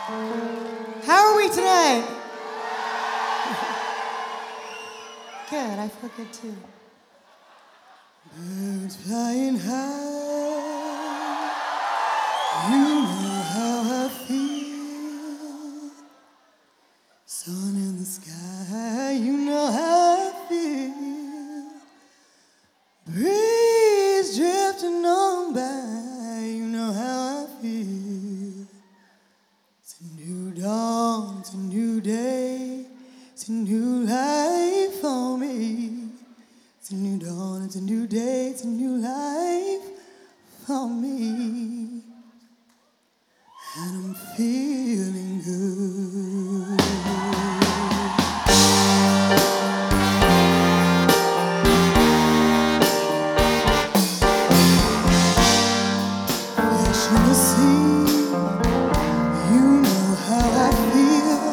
How are we tonight? Good, I feel good too. Birds flying high, you know how I feel. Sun in the sky, you know how I feel. Breeze drifting on by, you know how I feel. It's a new dawn, it's a new day, it's a new life for me. It's a new dawn, it's a new day, it's a new life for me. And I'm feeling good. Fish in the sea, you know how I feel.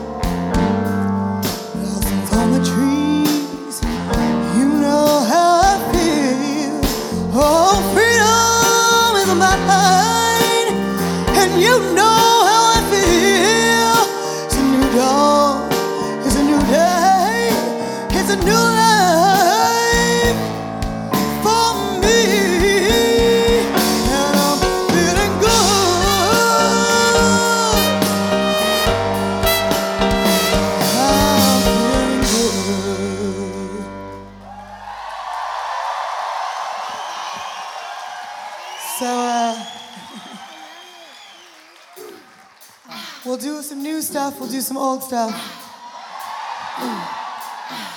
Blossoms on the trees, you know how I feel. Oh, freedom is mine, and you know how I feel. It's a new dawn, it's a new day, it's a new life for me. And I'm feeling good. I'm feeling good. So, we'll do some new stuff, we'll do some old stuff.